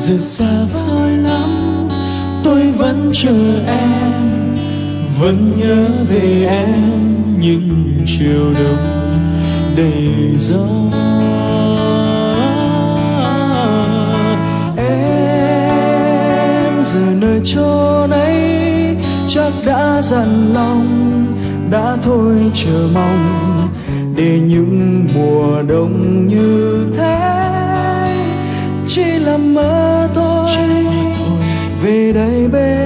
giờ xa xôi lắm, tôi vẫn chờ em, vẫn nhớ về em những chiều đông đầy gió. Em giờ nơi chốn ấy chắc đã dặn lòng, đã thôi chờ mong để những mùa đông như thế chỉ là mơ thôi. Về đây bên